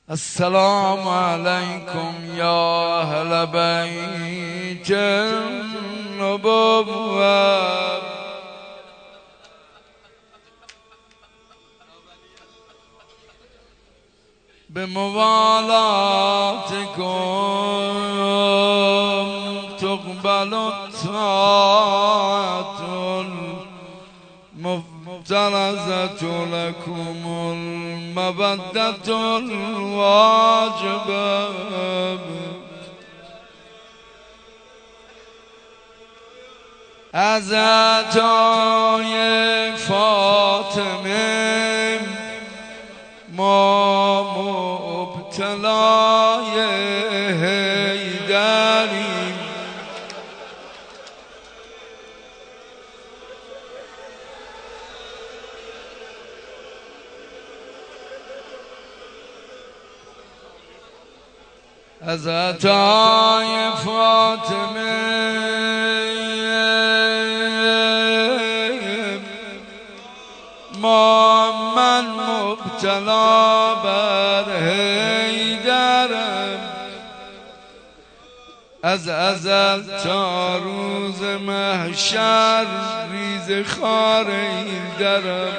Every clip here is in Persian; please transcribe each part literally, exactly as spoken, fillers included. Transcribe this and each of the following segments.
السلام عليكم يا أهل بيت النبوة بموالاتكم تقبل الطاعة المفترضة لكم المودة الواجبة از عطای فاطمه ما مبتلای حیدریم از عطای فاطمه ما من مبتلا بر حیدرم از ازل تا روز محشر ریز خار حیدرم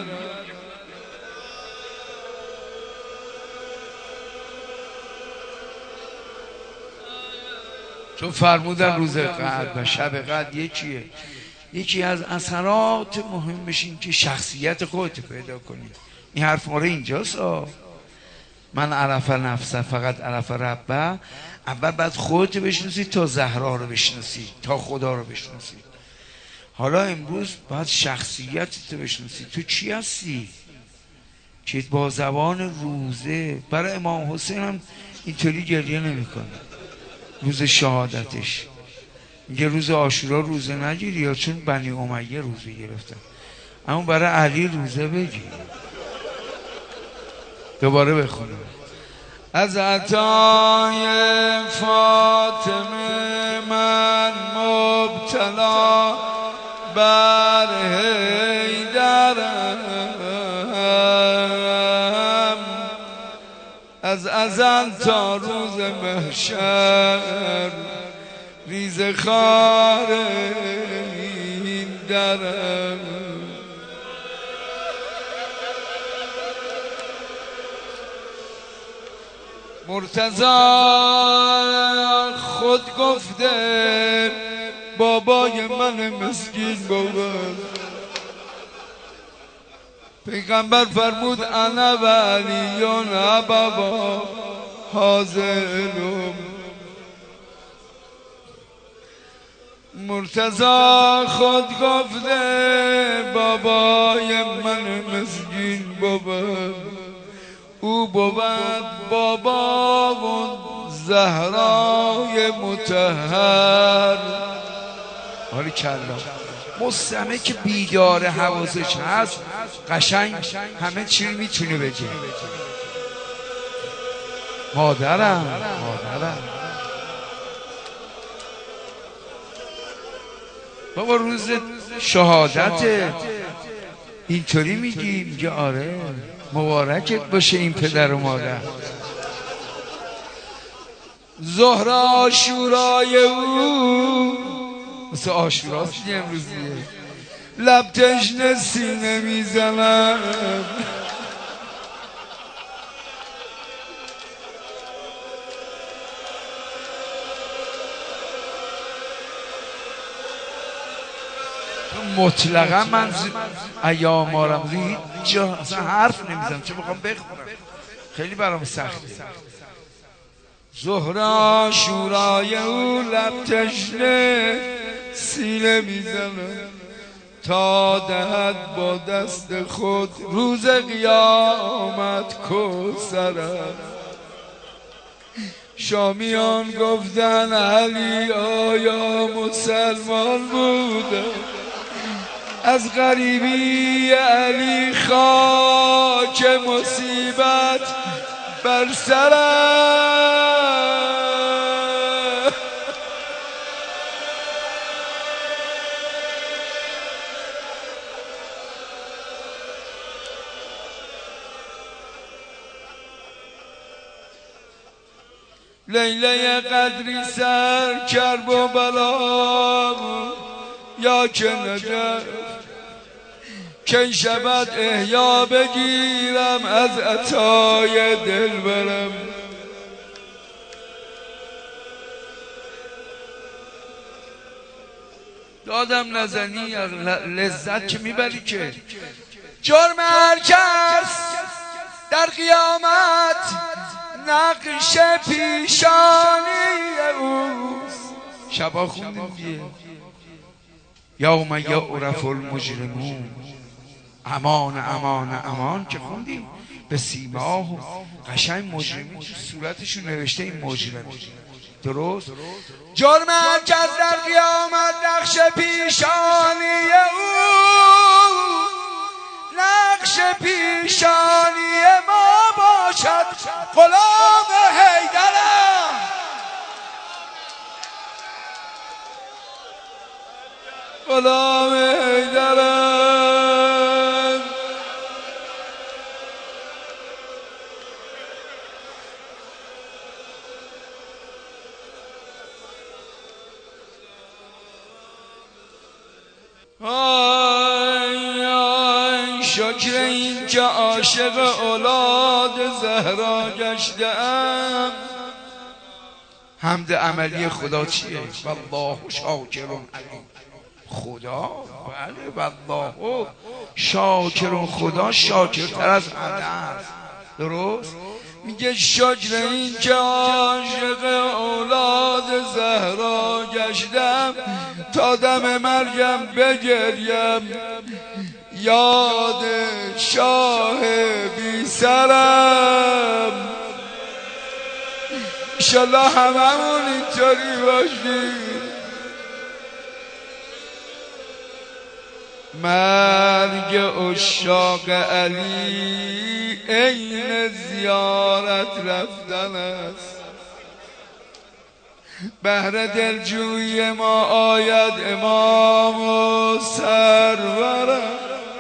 چون فرمودن روز قدر و شب قدر یکیه. یکی از اثرات مهمش این که شخصیت خودت پیدا کنی. این حرف ما رو اینجاست. من عرف نفسه فقط عرف ربه. اول باید خودت بشناسی تا زهرا رو بشناسی، تا خدا رو بشناسی. حالا امروز باید شخصیتت رو بشناسی. تو چی هستی که با زبان روزه برای امام حسین هم اینطوری گریه نمی‌کنه. روز شهادتش میگه روز عاشورا روزه نگیری، یا چون بنی امیه روزه گرفتن، اما برای علی روزه بگی. دوباره بخونم. از عطای فاطمه من مبتلا بر حیدرم از ازل تا روز محشر ریز خار این درم مرتضی خود گفته بابای من مسکین بود. پیغمبر فرمود انا و علیون ابوا حاضرون. مرتضی خود گفته بابای من مسکین بود، او بود بابا و زهرای مطهر. حالی کلا مستمع که بیدار حواسش هست قشنگ همه چی میتونه بگه. مادرم مادرم بابا روز شهادت اینطوری میگی؟ میگه آره مبارکت باشه این پدر و مادر. ظهر عاشورای او مثل عاشوراست امروزیه، لب تشنه سینه میزنم. مطلقا من ایام آرم هیچ جا اصلا حرف نمیزنم چه بخوام بخونم، خیلی برام سخته. ظهر عاشورای او لب تشنه سینه میزنم تا دهد با دست خود روز قیامت کوثرم. شامیان گفتن علی آیا مسلمان بوده؟ از غریبی علی خاک مصیبت بر سرم. لیله قدری سر کرب و بلا یا که نجف کی شود احیا بگیرم از عطای دلبرم. دادم نزنی لذت که میبری که. جرم هر کس در قیامت نقش پیشانی اوست. شبا خوندیم دیگه یوم یعرف المجرمون، امان امان امان که خوندیم به سیماه و قشنگ مجرمین تو صورتشون نوشته این مجرم. درست؟ جرم هر کس در قیامت نقش پیشانی او، نقش پیشانی ما باشد غلام حیدرم. غلام حیدرم. آی آی شکر این که عاشق اولاد زهرا گشتم. حمد عملی خدا چیه؟ والله شاکرون علیم. خدا بله والله شاکرون، خدا شاکرتر از همه است. درست؟ میگه شکر این که عاشق اولاد زهرا گشتم تا دم مرگم بگریم یاد شاه بی سرم. انشالله هممون اینطوری باشیم. مرگ عشاق علی عین زیارت رفتن است. بهر دلجویی ما آید امام و سرورم.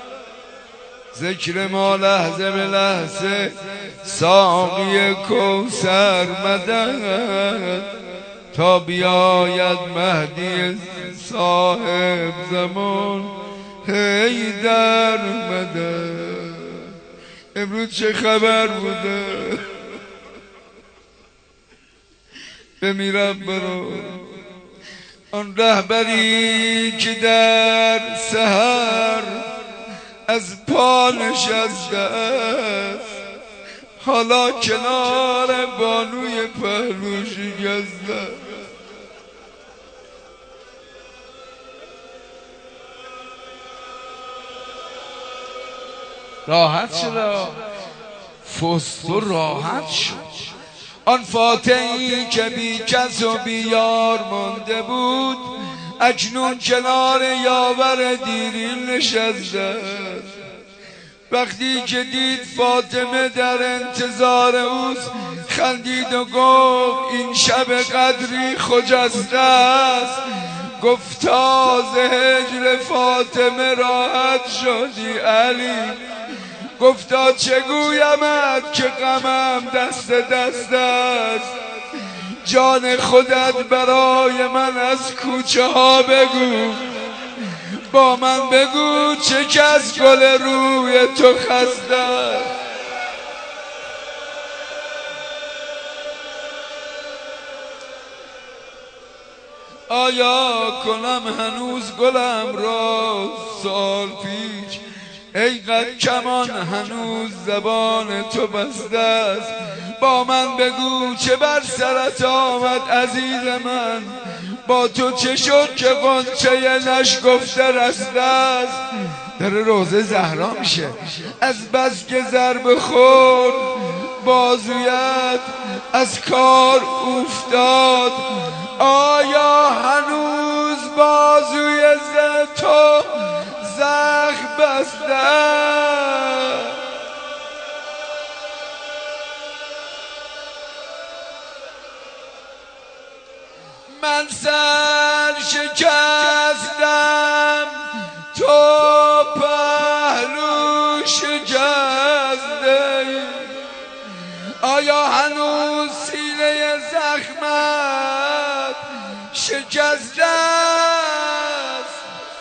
ذکر ما لحظه به لحظه ساقی کوثر مدد تا بیاید مهدی صاحب زمان حیدر مدد. امروز چه خبر بوده؟ بمیرم برو آن رهبری که در سحر از پا نشسته است، حالا کنار بانوی پهلو شکسته. راحت شد، فستو راحت شد. آن فاتحی که بی کس و بی یار مانده بود اکنون کنار یاور دیرین نشسته. وقتی که دید فاطمه در انتظار اوست خندید و گفت این شب قدری خجسته است. گفتا ز هجر فاطمه راحت شدی علی. گفتا چه گویمت که غمم دست دست است. جان خودت برای من از کوچه ها بگو، با من بگو چه کس گل روی تو خسته است. آیا کنم هنوز گلم را سال پیچ؟ ای قد کمان هنوز زبان تو بسته است. با من بگو چه بر سرت آمد عزیز من، با تو چه شد که غنچه نشکفته رسته است. داره روزه زهرا میشه از بس که ضربه خورد بازویت از کار افتاد. آیا هنوز بازوی ز تو زخم بسته؟ من سر شکستم تو پهلو شکسته. آیا هنوز سینه زخمت شکسته است.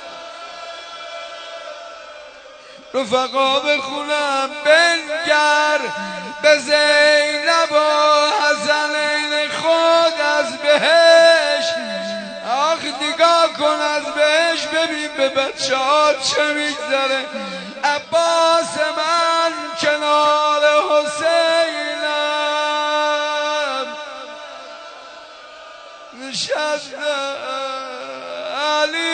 رفقا بخونم بنگر به زینب و حسنین خود از بهش. آخ نگاه کن از بهش ببین به بچه ها چه میگذره. عباس من کنار حسینم نشسته، علی